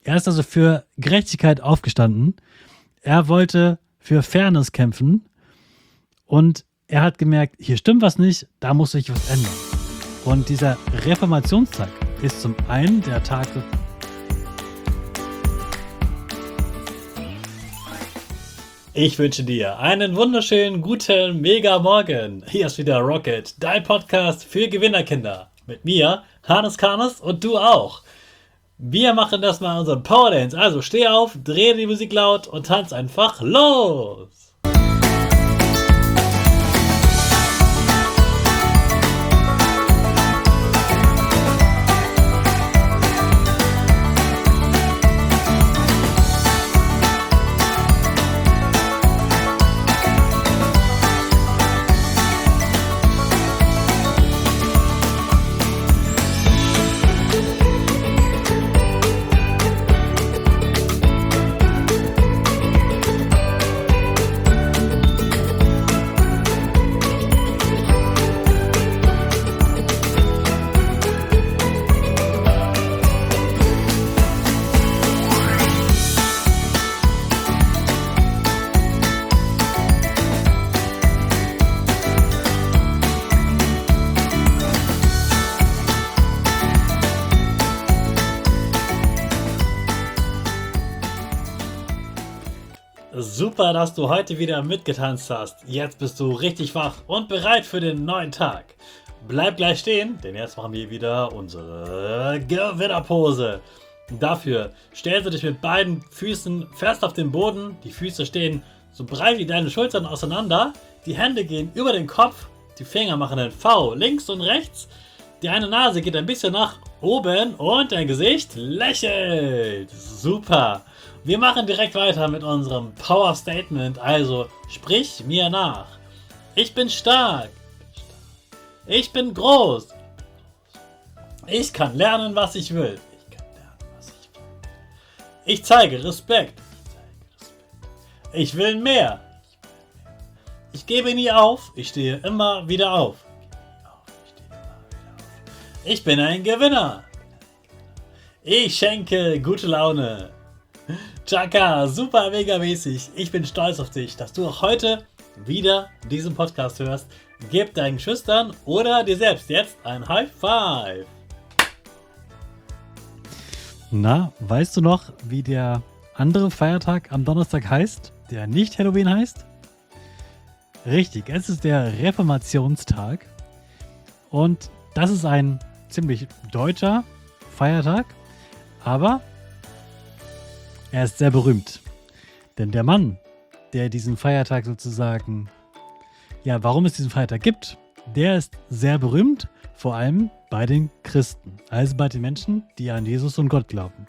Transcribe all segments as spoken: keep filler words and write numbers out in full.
Er ist also für Gerechtigkeit aufgestanden. Er wollte für Fairness kämpfen. Und er hat gemerkt, hier stimmt was nicht, da muss sich was ändern. Und dieser Reformationstag ist zum einen der Tag... Ich wünsche dir einen wunderschönen, guten Mega-Morgen. Hier ist wieder Rocket, dein Podcast für Gewinnerkinder. Mit mir, Hannes Karnes, und du auch. Wir machen das mal unseren Power Dance. Also steh auf, dreh die Musik laut und tanz einfach los. Super, dass du heute wieder mitgetanzt hast. Jetzt bist du richtig wach und bereit für den neuen Tag. Bleib gleich stehen, denn jetzt machen wir wieder unsere Gewinnerpose. Dafür stellst du dich mit beiden Füßen fest auf den Boden. Die Füße stehen so breit wie deine Schultern auseinander. Die Hände gehen über den Kopf. Die Finger machen ein V links und rechts. Die eine Nase geht ein bisschen nach oben und dein Gesicht lächelt. Super. Wir machen direkt weiter mit unserem Power Statement, also sprich mir nach. Ich bin stark. Ich bin groß. Ich kann lernen, was ich will. Ich kann lernen, was ich will. Ich zeige Respekt. Ich will mehr. Ich gebe nie auf. Ich stehe immer wieder auf. Ich bin ein Gewinner. Ich schenke gute Laune. Chaka, super mega mäßig. Ich bin stolz auf dich, dass du auch heute wieder diesen Podcast hörst. Gib deinen Schüchtern oder dir selbst jetzt ein High Five. Na, weißt du noch, wie der andere Feiertag am Donnerstag heißt, der nicht Halloween heißt? Richtig, es ist der Reformationstag. Und das ist ein ziemlich deutscher Feiertag, aber er ist sehr berühmt. Denn der Mann, der diesen Feiertag sozusagen, ja, warum es diesen Feiertag gibt, der ist sehr berühmt, vor allem bei den Christen, also bei den Menschen, die an Jesus und Gott glauben.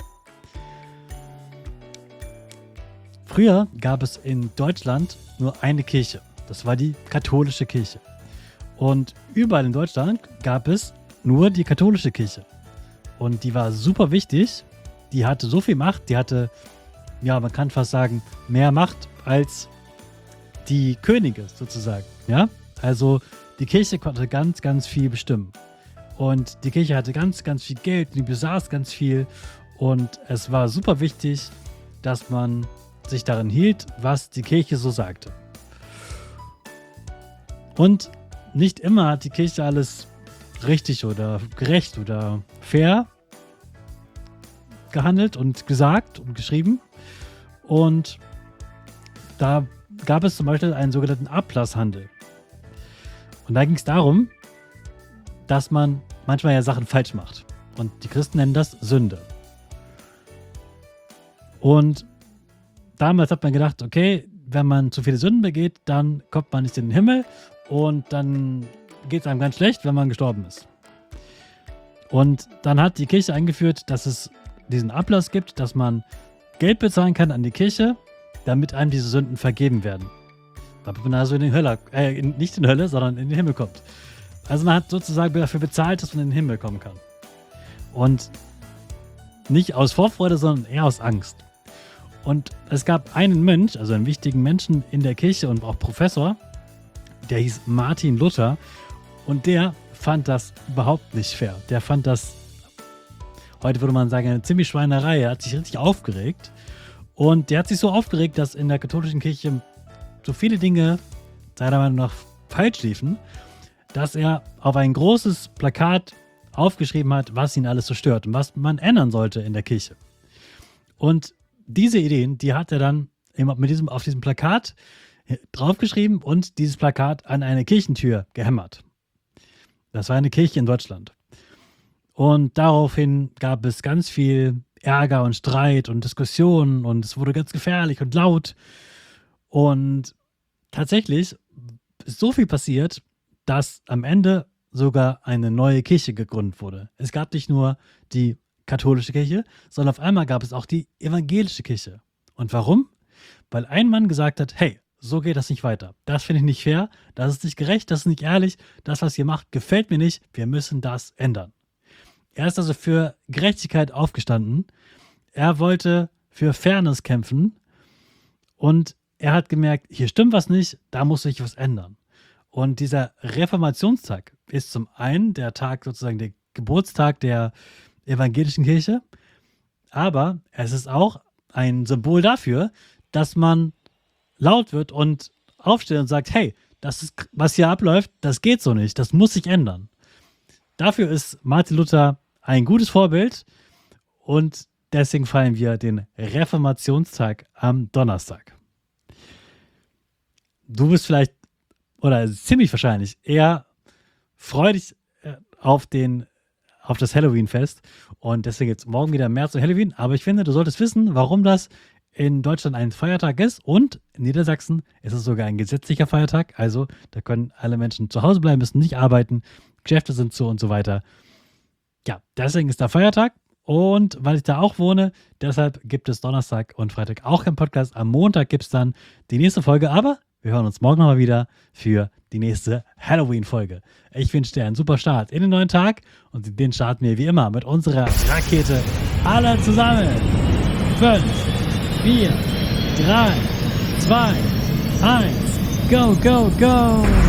Früher gab es in Deutschland nur eine Kirche, das war die katholische Kirche. Und überall in Deutschland gab es nur die katholische Kirche. Und die war super wichtig. Die hatte so viel Macht, die hatte, ja, man kann fast sagen, mehr Macht als die Könige sozusagen, ja. Also die Kirche konnte ganz, ganz viel bestimmen. Und die Kirche hatte ganz, ganz viel Geld, die besaß ganz viel. Und es war super wichtig, dass man sich daran hielt, was die Kirche so sagte. Und nicht immer hat die Kirche alles richtig oder gerecht oder fair gehandelt und gesagt und geschrieben. Und da gab es zum Beispiel einen sogenannten Ablasshandel. Und da ging es darum, dass man manchmal ja Sachen falsch macht. Und die Christen nennen das Sünde. Und damals hat man gedacht, okay, wenn man zu viele Sünden begeht, dann kommt man nicht in den Himmel und dann geht es einem ganz schlecht, wenn man gestorben ist. Und dann hat die Kirche eingeführt, dass es diesen Ablass gibt, dass man Geld bezahlen kann an die Kirche, damit einem diese Sünden vergeben werden. Damit man also in die Hölle, äh, nicht in die Hölle, sondern in den Himmel kommt. Also man hat sozusagen dafür bezahlt, dass man in den Himmel kommen kann. Und nicht aus Vorfreude, sondern eher aus Angst. Und es gab einen Mönch, also einen wichtigen Menschen in der Kirche und auch Professor, der hieß Martin Luther. Und der fand das überhaupt nicht fair. Der fand das heute würde man sagen, eine ziemlich Schweinerei. Er hat sich richtig aufgeregt. Und der hat sich so aufgeregt, dass in der katholischen Kirche so viele Dinge seiner Meinung nach falsch liefen, dass er auf ein großes Plakat aufgeschrieben hat, was ihn alles so stört und was man ändern sollte in der Kirche. Und diese Ideen, die hat er dann mit diesem, auf diesem Plakat draufgeschrieben und dieses Plakat an eine Kirchentür gehämmert. Das war eine Kirche in Deutschland. Und daraufhin gab es ganz viel Ärger und Streit und Diskussionen und es wurde ganz gefährlich und laut. Und tatsächlich ist so viel passiert, dass am Ende sogar eine neue Kirche gegründet wurde. Es gab nicht nur die katholische Kirche, sondern auf einmal gab es auch die evangelische Kirche. Und warum? Weil ein Mann gesagt hat, hey, so geht das nicht weiter. Das finde ich nicht fair, das ist nicht gerecht, das ist nicht ehrlich, das, was ihr macht, gefällt mir nicht, wir müssen das ändern. Er ist also für Gerechtigkeit aufgestanden, er wollte für Fairness kämpfen und er hat gemerkt, hier stimmt was nicht, da muss sich was ändern. Und dieser Reformationstag ist zum einen der Tag, sozusagen der Geburtstag der evangelischen Kirche, aber es ist auch ein Symbol dafür, dass man laut wird und aufsteht und sagt, hey, das ist, was hier abläuft, das geht so nicht, das muss sich ändern. Dafür ist Martin Luther ein gutes Vorbild und deswegen feiern wir den Reformationstag am Donnerstag. Du bist vielleicht, oder ziemlich wahrscheinlich, eher freudig auf, den, auf das Halloween-Fest und deswegen jetzt morgen wieder mehr zu Halloween, aber ich finde, du solltest wissen, warum das in Deutschland ein Feiertag ist und in Niedersachsen ist es sogar ein gesetzlicher Feiertag, also da können alle Menschen zu Hause bleiben, müssen nicht arbeiten, Geschäfte sind zu und so weiter. Ja, deswegen ist da Feiertag und weil ich da auch wohne, deshalb gibt es Donnerstag und Freitag auch keinen Podcast. Am Montag gibt es dann die nächste Folge, aber wir hören uns morgen nochmal wieder für die nächste Halloween-Folge. Ich wünsche dir einen super Start in den neuen Tag und den starten wir wie immer mit unserer Rakete alle zusammen. fünf, vier, drei, zwei, eins, go, go, go!